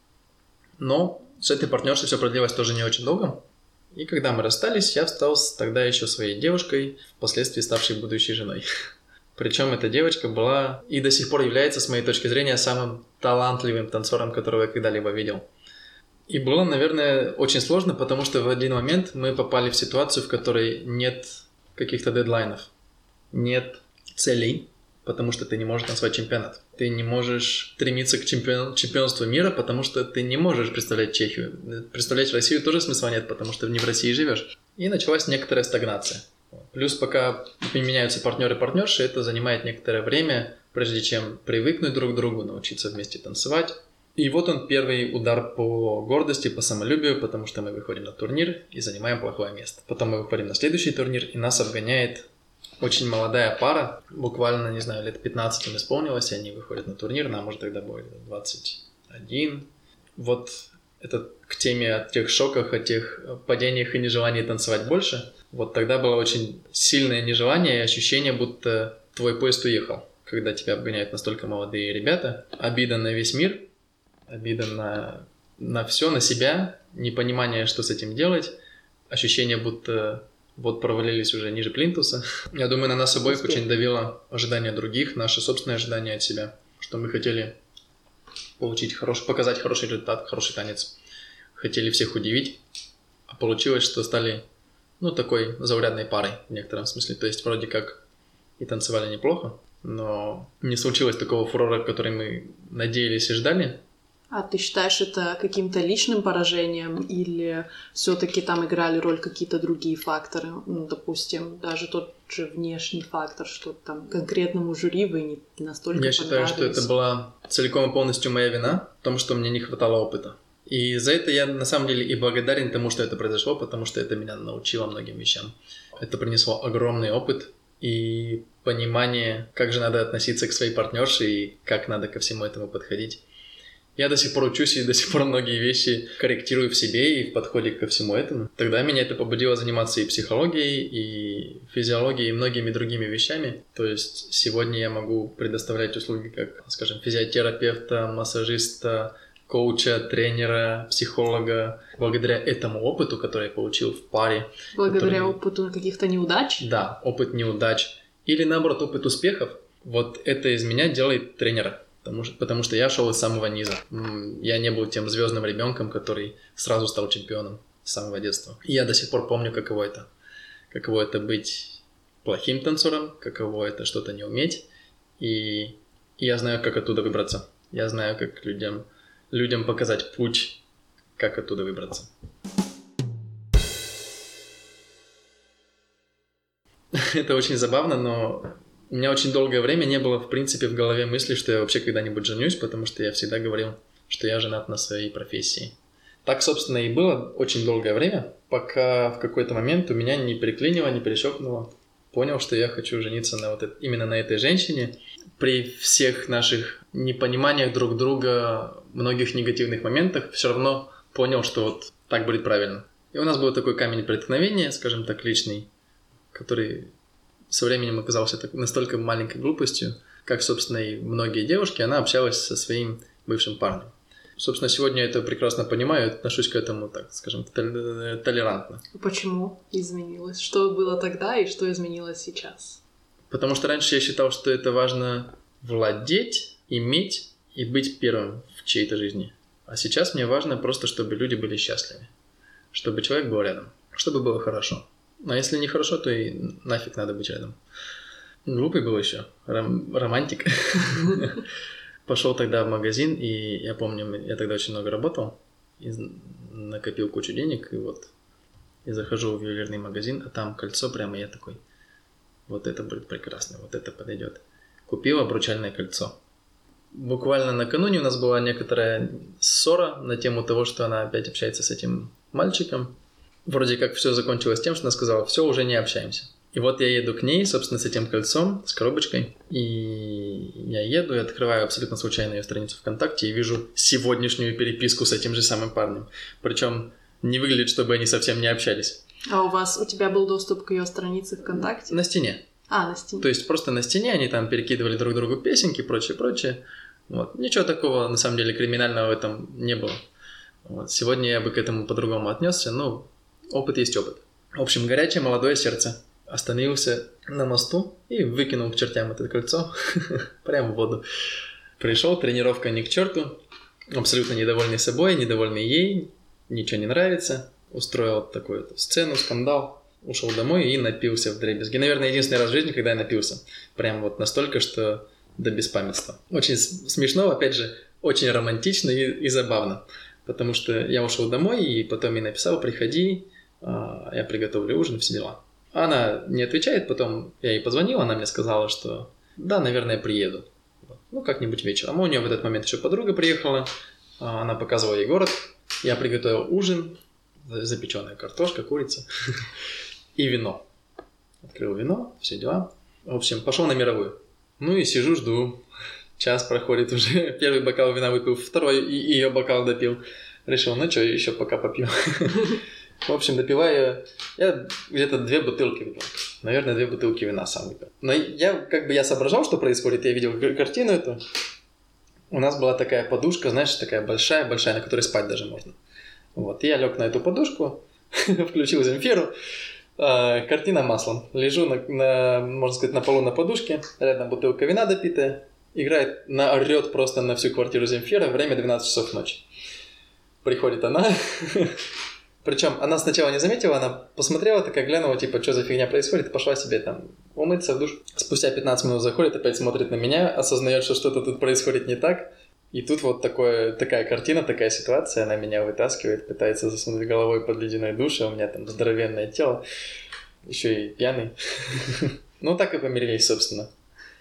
Но с этой партнершей все продлилось тоже не очень долго. И когда мы расстались, я встал с тогда еще своей девушкой, впоследствии ставшей будущей женой. Причем эта девочка была и до сих пор является, с моей точки зрения, самым талантливым танцором, которого я когда-либо видел. И было, наверное, очень сложно, потому что в один момент мы попали в ситуацию, в которой нет каких-то дедлайнов, нет целей, потому что ты не можешь танцевать чемпионат. Ты не можешь стремиться к чемпион... чемпионству мира, потому что ты не можешь представлять Чехию. Представлять Россию тоже смысла нет, потому что не в России живешь. И началась некоторая стагнация. Плюс пока меняются партнеры-партнерши, это занимает некоторое время, прежде чем привыкнуть друг к другу, научиться вместе танцевать. И вот он первый удар по гордости, по самолюбию, потому что мы выходим на турнир и занимаем плохое место. Потом мы выходим на следующий турнир, и нас обгоняет очень молодая пара, буквально, не знаю, лет пятнадцать им исполнилось, и они выходят на турнир, нам уже тогда было двадцать один. Вот это к теме о тех шоках, о тех падениях и нежелании танцевать больше. Вот тогда было очень сильное нежелание и ощущение, будто твой поезд уехал, когда тебя обгоняют настолько молодые ребята. Обида на весь мир, обида на, на все, на себя, непонимание, что с этим делать, ощущение, будто вот провалились уже ниже плинтуса. Я думаю, на нас обоих Успех. Очень давило ожидание других, наши собственные ожидания от себя, что мы хотели получить хороший, показать хороший результат, хороший танец, хотели всех удивить, а получилось, что стали, ну, такой заурядной парой в некотором смысле. То есть вроде как и танцевали неплохо, но не случилось такого фурора, который мы надеялись и ждали. А ты считаешь это каким-то личным поражением или все-таки там играли роль какие-то другие факторы? Ну, допустим, даже тот же внешний фактор, что там конкретному жюри вы не настолько Я считаю, что это была целиком и полностью моя вина в том, что мне не хватало опыта. И за это я на самом деле и благодарен тому, что это произошло, потому что это меня научило многим вещам. Это принесло огромный опыт и понимание, как же надо относиться к своей партнерше и как надо ко всему этому подходить. Я до сих пор учусь и до сих пор многие вещи корректирую в себе и в подходе ко всему этому. Тогда меня это побудило заниматься и психологией, и физиологией, и многими другими вещами. То есть сегодня я могу предоставлять услуги как, скажем, физиотерапевта, массажиста, коуча, тренера, психолога. Благодаря этому опыту, который я получил в паре. Благодаря который... опыту каких-то неудач? Да, опыт неудач. Или наоборот, опыт успехов. Вот это из меня делает тренера. Потому что, потому что я шел из самого низа. Я не был тем звездным ребенком, который сразу стал чемпионом с самого детства. И я до сих пор помню, каково это. Каково это быть плохим танцором, каково это что-то не уметь. И, и я знаю, как оттуда выбраться. Я знаю, как людям, людям показать путь, как оттуда выбраться. Это очень забавно, но... У меня очень долгое время не было, в принципе, в голове мысли, что я вообще когда-нибудь женюсь, потому что я всегда говорил, что я женат на своей профессии. Так, собственно, и было очень долгое время, пока в какой-то момент у меня не переклинило, не перещелкнуло. Понял, что я хочу жениться на вот это, именно на этой женщине. При всех наших непониманиях друг друга, многих негативных моментах, все равно понял, что вот так будет правильно. И у нас был такой камень преткновения, скажем так, личный, который... со временем оказался так, настолько маленькой глупостью, как, собственно, и многие девушки, она общалась со своим бывшим парнем. Собственно, сегодня я это прекрасно понимаю, отношусь к этому, так скажем, толерантно. Почему изменилось? Что было тогда и что изменилось сейчас? Потому что раньше я считал, что это важно владеть, иметь и быть первым в чьей-то жизни. А сейчас мне важно просто, чтобы люди были счастливы, чтобы человек был рядом, чтобы было хорошо. А если нехорошо, то и нафиг надо быть рядом. Глупый был еще. Ром- романтик. Пошел тогда в магазин, и я помню, я тогда очень много работал, и накопил кучу денег, и вот я захожу в ювелирный магазин, а там кольцо прямо, я такой, вот это будет прекрасно, вот это подойдет. Купил обручальное кольцо. Буквально накануне у нас была некоторая ссора на тему того, что она опять общается с этим мальчиком. Вроде как все закончилось тем, что она сказала, все, уже не общаемся. И И вот я еду к ней, собственно, с этим кольцом, с коробочкой, и я еду и открываю абсолютно случайно ее страницу ВКонтакте и вижу сегодняшнюю переписку с этим же самым парнем. Причем не выглядит, чтобы они совсем не общались. А у вас, у тебя был доступ к ее странице ВКонтакте? На стене. А, на стене. То есть просто на стене они там перекидывали друг другу песенки, прочее, прочее. Вот. Ничего такого, на самом деле, криминального в этом не было. Вот. Сегодня я бы к этому по-другому отнесся, но опыт есть опыт. В общем, горячее молодое сердце. Остановился на мосту и выкинул к чертям это кольцо прямо в воду. Пришел, тренировка ни к черту, абсолютно недовольный собой, недовольный ей, ничего не нравится. Устроил такую сцену, скандал, ушел домой и напился вдребезги. Наверное, единственный раз в жизни, когда я напился. Прям вот настолько, что до беспамятства. Очень смешно, опять же, очень романтично и, и забавно. Потому что я ушел домой и потом ей написал: приходи, я приготовлю ужин, все дела. Она не отвечает, потом я ей позвонил, она мне сказала, что да, наверное, приеду. Ну, как-нибудь вечером. У нее в этот момент еще подруга приехала, она показывала ей город, я приготовил ужин, запеченная картошка, курица и вино. Открыл вино, все дела. В общем, пошел на мировую. Ну и сижу, жду. Час проходит уже, первый бокал вина выпил, второй и ее бокал допил. Решил, ну что, еще пока попью. В общем, допиваю, я где-то две бутылки выпил. Наверное, две бутылки вина сам выпил. Но я, как бы, я соображал, что происходит, я видел картину эту. У нас была такая подушка, знаешь, такая большая-большая, на которой спать даже можно. Вот, и я лег на эту подушку, включил Земфиру, э, картина маслом. Лежу, на, на, можно сказать, на полу на подушке, рядом бутылка вина допитая, играет, на, орёт просто на всю квартиру Земфира, время двенадцать часов ночи. Приходит она... Причем она сначала не заметила, она посмотрела, такая глянула, типа, что за фигня происходит, и пошла себе там умыться в душ. Спустя пятнадцать минут заходит, опять смотрит на меня, осознает, что что-то тут происходит не так. И тут вот такое, такая картина, такая ситуация, она меня вытаскивает, пытается засунуть головой под ледяной душ, а у меня там здоровенное тело, еще и пьяный. Ну, так и помирились, собственно.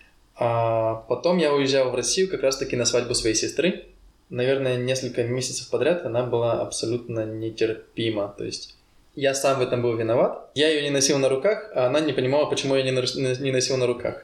А потом я уезжал в Россию как раз-таки на свадьбу своей сестры. Наверное, несколько месяцев подряд она была абсолютно нетерпима. То есть я сам в этом был виноват. Я ее не носил на руках, а она не понимала, почему я не носил на руках.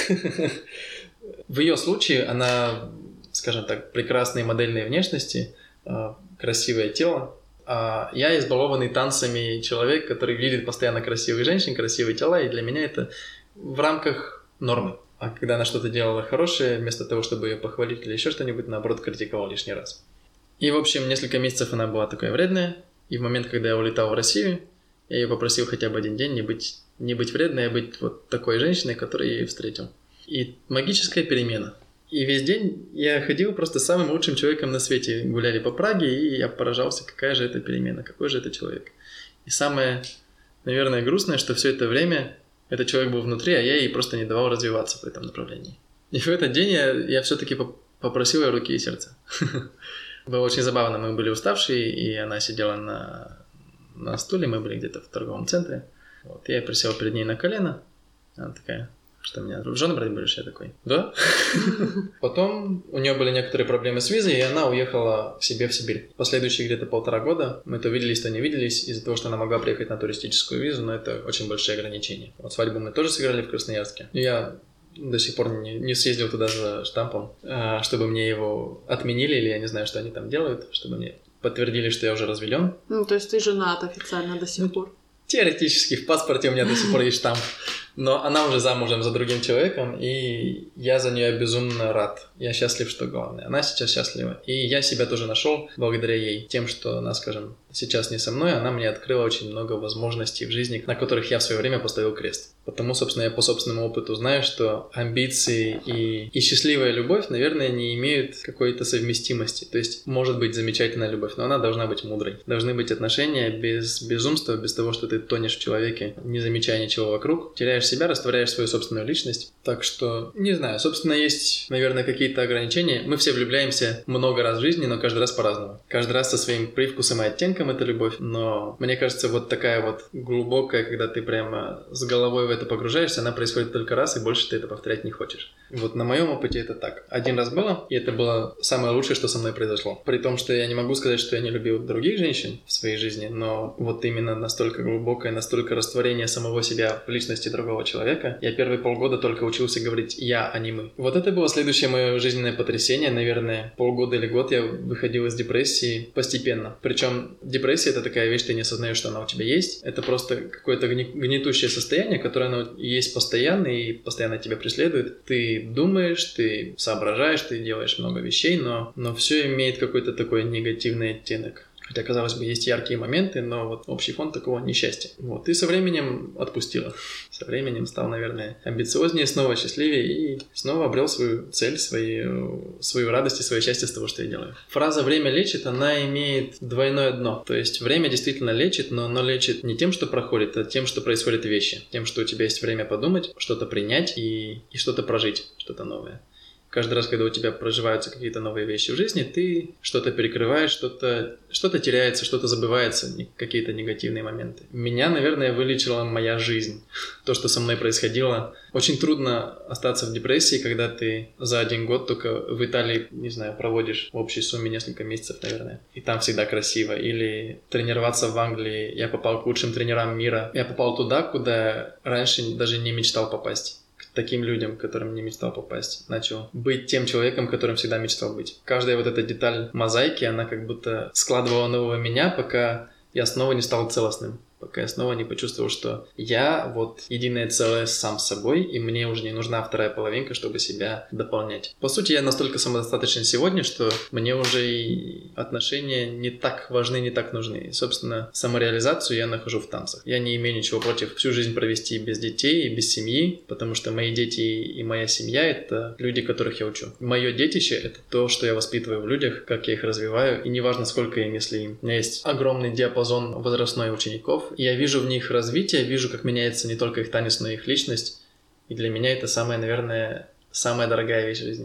В ее случае она, скажем так, прекрасной модельной внешности, красивое тело. А я избалованный танцами человек, который видит постоянно красивых женщин, красивые тела, и для меня это в рамках нормы. А когда она что-то делала хорошее, вместо того, чтобы ее похвалить или еще что-нибудь, наоборот, критиковал лишний раз. И, в общем, несколько месяцев она была такая вредная. И в момент, когда я улетал в Россию, я ее попросил хотя бы один день не быть, не быть вредной, а быть вот такой женщиной, которую я ее встретил. И магическая перемена. И весь день я ходил просто самым лучшим человеком на свете. Гуляли по Праге, и я поражался, какая же это перемена, какой же это человек. И самое, наверное, грустное, что все это время... Этот человек был внутри, а я ей просто не давал развиваться в этом направлении. И в этот день я, я все-таки попросил ее руки и сердца. Было очень забавно, мы были уставшие, и она сидела на, на стуле, мы были где-то в торговом центре. Вот, я присел перед ней на колено, она такая... Что, меня в жены брать будешь? Я такой, да? Потом у нее были некоторые проблемы с визой, и она уехала к себе в Сибирь. Последующие где-то полтора года мы то виделись, то не виделись, из-за того, что она могла приехать на туристическую визу, но это очень большие ограничения. Вот свадьбу мы тоже сыграли в Красноярске. И я до сих пор не, не съездил туда за штампом, чтобы мне его отменили, или я не знаю, что они там делают, чтобы мне подтвердили, что я уже разведен. Ну, то есть ты женат официально до сих пор? Теоретически в паспорте у меня до сих пор есть штамп. Но она уже замужем за другим человеком, и я за нее безумно рад. Я счастлив, что главное. Она сейчас счастлива. И я себя тоже нашел благодаря ей. Тем, что она, скажем, сейчас не со мной, она мне открыла очень много возможностей в жизни, на которых я в свое время поставил крест. Потому, собственно, я по собственному опыту знаю, что амбиции и, и счастливая любовь, наверное, не имеют какой-то совместимости. То есть, может быть замечательная любовь, но она должна быть мудрой. Должны быть отношения без безумства, без того, что ты тонешь в человеке, не замечая ничего вокруг, теряешь растворяешь себя, растворяешь свою собственную личность. Так что, не знаю, собственно, есть, наверное, какие-то ограничения. Мы все влюбляемся много раз в жизни, но каждый раз по-разному. Каждый раз со своим привкусом и оттенком это любовь, но мне кажется, вот такая вот глубокая, когда ты прямо с головой в это погружаешься, она происходит только раз, и больше ты это повторять не хочешь. Вот на моем опыте это так. Один раз было, и это было самое лучшее, что со мной произошло. При том, что я не могу сказать, что я не любил других женщин в своей жизни, но вот именно настолько глубокое, настолько растворение самого себя в личности другого человека, я первые полгода только учился говорить «я», а не «мы». Вот это было следующее мое жизненное потрясение. Наверное, полгода или год я выходил из депрессии постепенно. Причем депрессия — это такая вещь, ты не осознаешь, что она у тебя есть. Это просто какое-то гнетущее состояние, которое оно есть постоянно и постоянно тебя преследует. Ты думаешь, ты соображаешь, ты делаешь много вещей, но, но все имеет какой-то такой негативный оттенок. Хотя, казалось бы, есть яркие моменты, но вот общий фон такого несчастья. Вот. И со временем отпустила. Со временем стал, наверное, амбициознее, снова счастливее и снова обрел свою цель, свою, свою радость и свое счастье с того, что я делаю. Фраза «время лечит», она имеет двойное дно. То есть время действительно лечит, но оно лечит не тем, что проходит, а тем, что происходят вещи. Тем, что у тебя есть время подумать, что-то принять и, и что-то прожить, что-то новое. Каждый раз, когда у тебя проживаются какие-то новые вещи в жизни, ты что-то перекрываешь, что-то, что-то теряется, что-то забывается, какие-то негативные моменты. Меня, наверное, вылечила моя жизнь. То, что со мной происходило. Очень трудно остаться в депрессии, когда ты за один год только в Италии, не знаю, проводишь в общей сумме несколько месяцев, наверное. И там всегда красиво. Или тренироваться в Англии. Я попал к лучшим тренерам мира. Я попал туда, куда раньше даже не мечтал попасть. Таким людям, к которым не мечтал попасть. Начал быть тем человеком, которым всегда мечтал быть. Каждая вот эта деталь мозаики, она как будто складывала нового меня, пока я снова не стал целостным. Пока я снова не почувствовал, что я вот единое целое сам с собой, и мне уже не нужна вторая половинка, чтобы себя дополнять. По сути, я настолько самодостаточен сегодня, что мне уже и отношения не так важны, не так нужны. И, собственно, самореализацию я нахожу в танцах. Я не имею ничего против всю жизнь провести без детей и без семьи, потому что мои дети и моя семья — это люди, которых я учу. Мое детище — это то, что я воспитываю в людях, как я их развиваю, и неважно, сколько им, если им. У меня есть огромный диапазон возрастной учеников, я вижу в них развитие, вижу, как меняется не только их танец, но и их личность. И для меня это самая, наверное, самая дорогая вещь в жизни.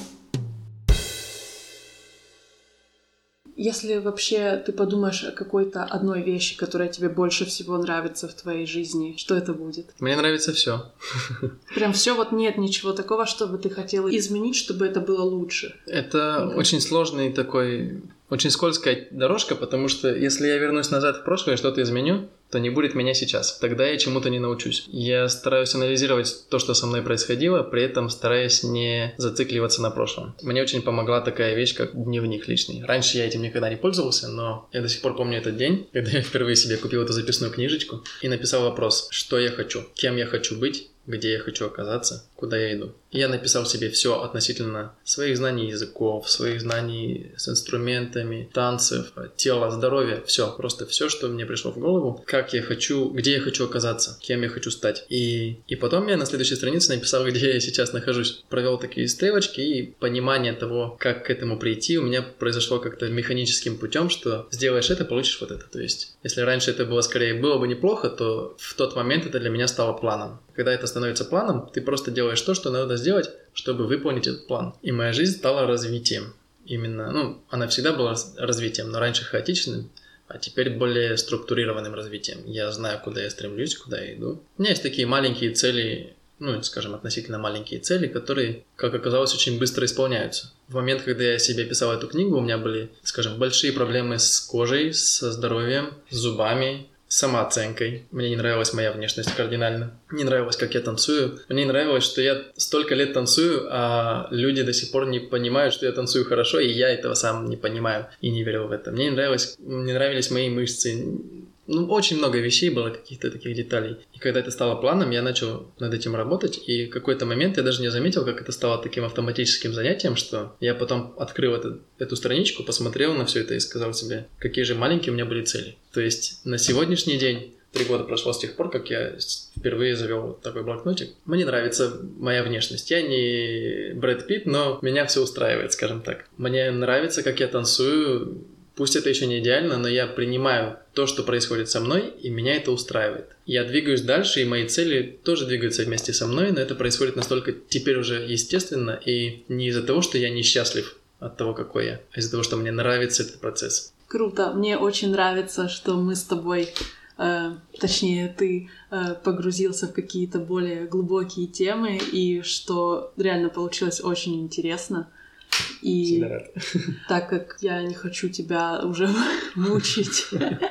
Если вообще ты подумаешь о какой-то одной вещи, которая тебе больше всего нравится в твоей жизни, что это будет? Мне нравится все. Прям все, вот нет ничего такого, чтобы ты хотела изменить, чтобы это было лучше. Это mm-hmm. очень сложный такой, очень скользкая дорожка, потому что если я вернусь назад в прошлое и что-то изменю, то не будет меня сейчас. Тогда я чему-то не научусь. Я стараюсь анализировать то, что со мной происходило, при этом стараясь не зацикливаться на прошлом. Мне очень помогла такая вещь, как дневник личный. Раньше я этим никогда не пользовался, но я до сих пор помню этот день, когда я впервые себе купил эту записную книжечку и написал вопрос, что я хочу, кем я хочу быть, где я хочу оказаться, куда я иду. И я написал себе все относительно своих знаний языков, своих знаний с инструментами, танцев, тела, здоровья, все, просто все, что мне пришло в голову, как я хочу, где я хочу оказаться, кем я хочу стать. И, и потом я на следующей странице написал, где я сейчас нахожусь. Провел такие стрелочки, и понимание того, как к этому прийти, у меня произошло как-то механическим путем, что сделаешь это, получишь вот это. То есть, если раньше это было скорее было бы неплохо, то в тот момент это для меня стало планом. Когда это становится планом, ты просто делаешь то, что надо сделать, чтобы выполнить этот план. И моя жизнь стала развитием. Именно, ну, она всегда была развитием, но раньше хаотичным, а теперь более структурированным развитием. Я знаю, куда я стремлюсь, куда я иду. У меня есть такие маленькие цели, ну, скажем, относительно маленькие цели, которые, как оказалось, очень быстро исполняются. В момент, когда я себе писал эту книгу, у меня были, скажем, большие проблемы с кожей, со здоровьем, с зубами, самооценкой. Мне не нравилась моя внешность кардинально. Не нравилось, как я танцую. Мне не нравилось, что я столько лет танцую, а люди до сих пор не понимают, что я танцую хорошо, и я этого сам не понимаю и не верил в это. Мне не нравилось, не нравились мои мышцы. Ну, очень много вещей было, каких-то таких деталей. И когда это стало планом, я начал над этим работать, и в какой-то момент я даже не заметил, как это стало таким автоматическим занятием, что я потом открыл это, эту страничку, посмотрел на все это и сказал себе, какие же маленькие у меня были цели. То есть на сегодняшний день, три года прошло с тех пор, как я впервые завел вот такой блокнотик. Мне нравится моя внешность. Я не Брэд Питт, но меня все устраивает, скажем так. Мне нравится, как я танцую. Пусть это еще не идеально, но я принимаю то, что происходит со мной, и меня это устраивает. Я двигаюсь дальше, и мои цели тоже двигаются вместе со мной, но это происходит настолько теперь уже естественно, и не из-за того, что я несчастлив от того, какой я, а из-за того, что мне нравится этот процесс. Круто. Мне очень нравится, что мы с тобой, э, точнее, ты э, погрузился в какие-то более глубокие темы, и что реально получилось очень интересно. И так как я не хочу тебя уже мучить,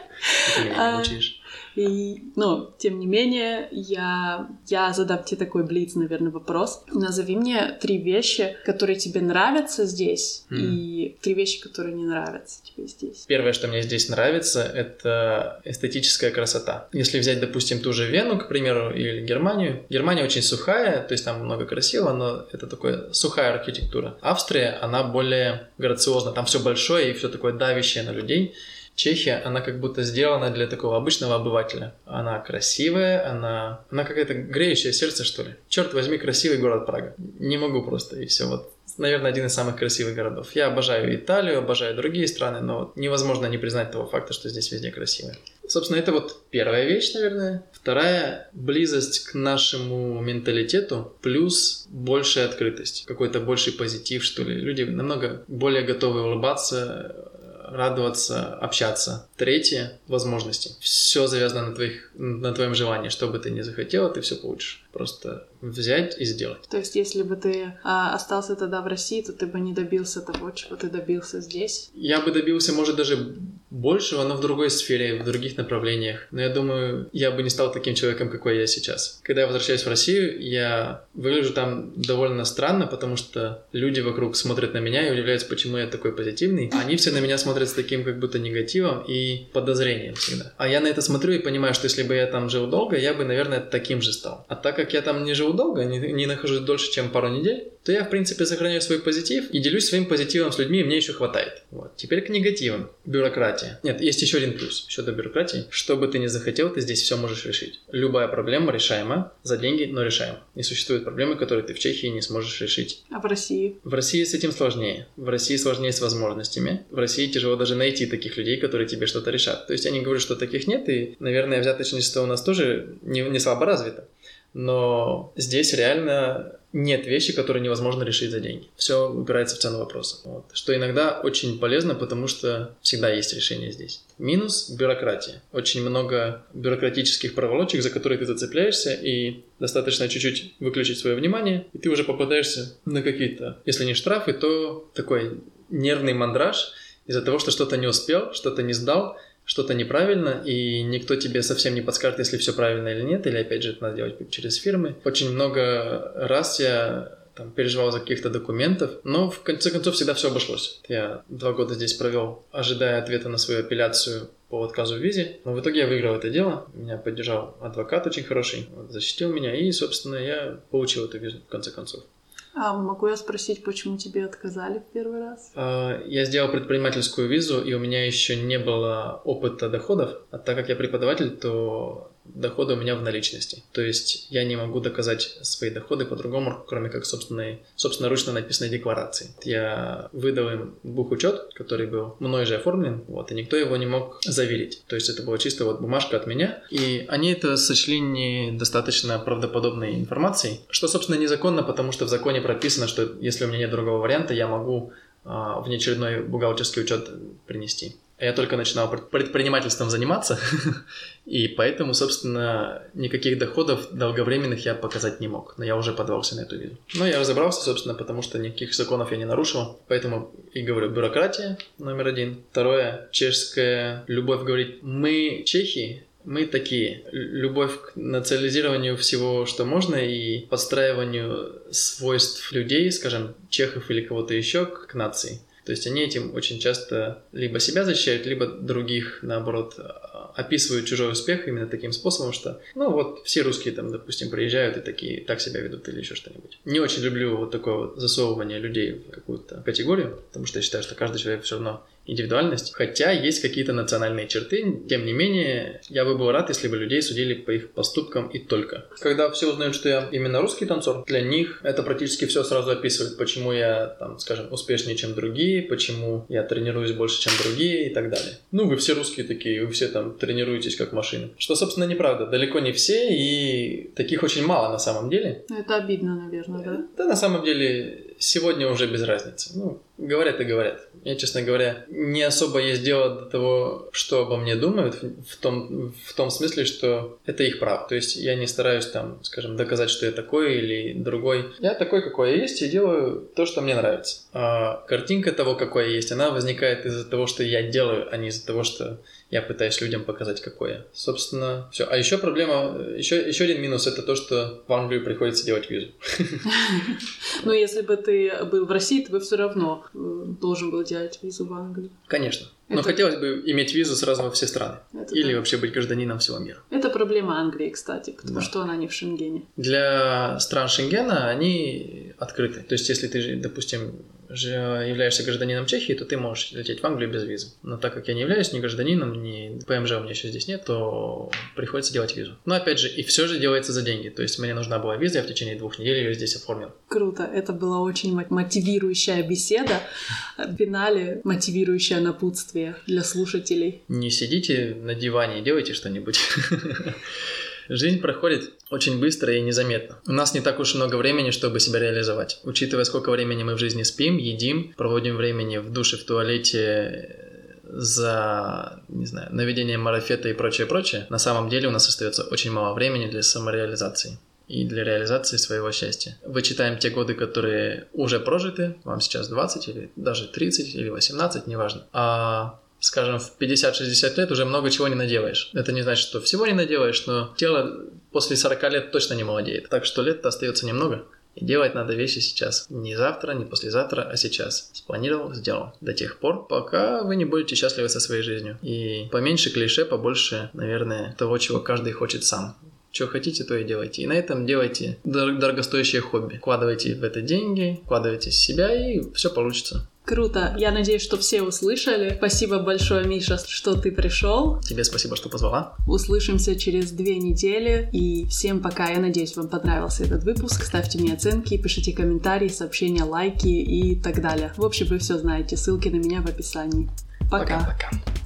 и, но, тем не менее, я, я задам тебе такой блиц, наверное, вопрос. Назови мне три вещи, которые тебе нравятся здесь, mm. и три вещи, которые не нравятся тебе здесь. Первое, что мне здесь нравится, это эстетическая красота. Если взять, допустим, ту же Вену, к примеру, или Германию. Германия очень сухая, то есть там много красивого, но это такая сухая архитектура. Австрия, она более грациозна, там все большое и все такое давящее на людей. Чехия, она как будто сделана для такого обычного обывателя. Она красивая, она, она какая-то греющее сердце, что ли. Черт возьми, красивый город Прага. Не могу просто, и все. Вот, наверное, один из самых красивых городов. Я обожаю Италию, обожаю другие страны, но невозможно не признать того факта, что здесь везде красиво. Собственно, это вот первая вещь, наверное. Вторая — близость к нашему менталитету, плюс большая открытость, какой-то больший позитив, что ли. Люди намного более готовы улыбаться, радоваться, общаться. Третье — возможности. Все завязано на, твоих, на твоем желании. Что бы ты ни захотела, ты все получишь. Просто взять и сделать. То есть, если бы ты а, остался тогда в России, то ты бы не добился того, чего ты добился здесь? Я бы добился, может, даже большего, но в другой сфере, в других направлениях. Но я думаю, я бы не стал таким человеком, какой я сейчас. Когда я возвращаюсь в Россию, я выгляжу там довольно странно, потому что люди вокруг смотрят на меня и удивляются, почему я такой позитивный. Они все на меня смотрят с таким как будто негативом и подозрением всегда. А я на это смотрю и понимаю, что если бы я там жил долго, я бы, наверное, таким же стал. А так как я там не живу долго, не, не нахожусь дольше, чем пару недель, то я, в принципе, сохраняю свой позитив и делюсь своим позитивом с людьми, и мне еще хватает. Вот. Теперь к негативам. Бюрократия. Нет, есть еще один плюс. Еще до бюрократии. Что бы ты ни захотел, ты здесь все можешь решить. Любая проблема решаема. За деньги, но решаема. Не существует проблемы, которые ты в Чехии не сможешь решить. А в России? В России с этим сложнее. В России сложнее с возможностями. В России тяжело даже найти таких людей, которые тебе что-то решат. То есть я не говорю, что таких нет, и, наверное, взяточничество у нас тоже не, не слабо развито. Но здесь реально нет вещи, которые невозможно решить за деньги. Все упирается в цену вопроса. Вот. Что иногда очень полезно, потому что всегда есть решение здесь. Минус — бюрократия. Очень много бюрократических проволочек, за которые ты зацепляешься, и достаточно чуть-чуть выключить свое внимание, и ты уже попадаешься на какие-то, если не штрафы, то такой нервный мандраж из-за того, что что-то не успел, что-то не сдал, что-то неправильно, и никто тебе совсем не подскажет, если все правильно или нет, или опять же это надо делать через фирмы. Очень много раз я там переживал за каких-то документов, но в конце концов всегда все обошлось. Я два года здесь провел, ожидая ответа на свою апелляцию по отказу в визе, но в итоге я выиграл это дело. Меня поддержал адвокат очень хороший, защитил меня, и, собственно, я получил эту визу в конце концов. А могу я спросить, почему тебе отказали в первый раз? Я сделал предпринимательскую визу, и у меня еще не было опыта доходов. А так как я преподаватель, то доходы у меня в наличности. То есть я не могу доказать свои доходы по-другому, кроме как собственной, собственноручно написанной декларации. Я выдал им бухучет, который был мной же оформлен, вот, и никто его не мог заверить. То есть это была чисто вот бумажка от меня. И они это сочли недостаточно правдоподобной информацией, что, собственно, незаконно, потому что в законе прописано, что если у меня нет другого варианта, я могу а, внеочередной бухгалтерский учет принести. Я только начинал предпринимательством заниматься, и поэтому, собственно, никаких доходов долговременных я показать не мог. Но я уже подавался на эту визу. Но я разобрался, собственно, потому что никаких законов я не нарушил. Поэтому и говорю, бюрократия номер один. Второе, чешская любовь говорить. Мы, чехи, мы такие. Любовь к национализированию всего, что можно, и подстраиванию свойств людей, скажем, чехов или кого-то еще, к нации. То есть они этим очень часто либо себя защищают, либо других, наоборот, описывают чужой успех именно таким способом, что, ну вот, все русские там, допустим, приезжают и такие так себя ведут или еще что-нибудь. Не очень люблю вот такое вот засовывание людей в какую-то категорию, потому что я считаю, что каждый человек все равно индивидуальность. Хотя есть какие-то национальные черты, тем не менее, я бы был рад, если бы людей судили по их поступкам и только. Когда все узнают, что я именно русский танцор, для них это практически все сразу описывает, почему я, там, скажем, успешнее, чем другие, почему я тренируюсь больше, чем другие и так далее. Ну, вы все русские такие, вы все там тренируетесь как машины. Что, собственно, неправда. Далеко не все, и таких очень мало на самом деле. Это обидно, наверное, да? Да, на самом деле, сегодня уже без разницы. Ну, говорят и говорят. Я, честно говоря, не особо есть дело до того, что обо мне думают, в том, в том смысле, что это их право. То есть я не стараюсь там, скажем, доказать, что я такой или другой. Я такой, какой я есть, и делаю то, что мне нравится. А картинка того, какой я есть, она возникает из-за того, что я делаю, а не из-за того, что я пытаюсь людям показать, какой я. Собственно, все. А еще проблема, еще, еще один минус — это то, что в Англию приходится делать визу. Но если бы ты был в России, ты бы все равно должен был делать визу в Англию. Конечно. Но Это... хотелось бы иметь визу сразу во все страны. Это Или да. вообще быть гражданином всего мира. Это проблема Англии, кстати, потому Да. что она не в Шенгене. Для стран Шенгена они открыты. То есть, если ты, допустим, же являешься гражданином Чехии, то ты можешь лететь в Англию без визы. Но так как я не являюсь ни гражданином, ни ПМЖ у меня еще здесь нет, то приходится делать визу. Но опять же, и все же делается за деньги. То есть, мне нужна была виза, я в течение двух недель ее здесь оформил. Круто. Это была очень мотивирующая беседа. В финале мотивирующее напутствие для слушателей. Не сидите на диване и делайте что-нибудь. Жизнь проходит очень быстро и незаметно. У нас не так уж много времени, чтобы себя реализовать. Учитывая, сколько времени мы в жизни спим, едим, проводим времени в душе, в туалете, за, не знаю, наведением марафета и прочее-прочее, на самом деле у нас остается очень мало времени для самореализации и для реализации своего счастья. Вычитаем те годы, которые уже прожиты, вам сейчас двадцать или даже тридцать или восемнадцать, неважно. А скажем, в пятьдесят-шестьдесят лет уже много чего не наделаешь. Это не значит, что всего не наделаешь, но тело после сорока лет точно не молодеет. Так что лет-то остается немного. И делать надо вещи сейчас. Не завтра, не послезавтра, а сейчас. Спланировал, сделал. До тех пор, пока вы не будете счастливы со своей жизнью. И поменьше клише, побольше, наверное, того, чего каждый хочет сам. Что хотите, то и делайте. И на этом делайте дорогостоящее хобби. Вкладывайте в это деньги, вкладывайте в себя, и все получится. Круто. Я надеюсь, что все услышали. Спасибо большое, Миша, что ты пришел. Тебе спасибо, что позвала. Услышимся через две недели. И всем пока. Я надеюсь, вам понравился этот выпуск. Ставьте мне оценки, пишите комментарии, сообщения, лайки и так далее. В общем, вы все знаете. Ссылки на меня в описании. Пока. Пока-пока.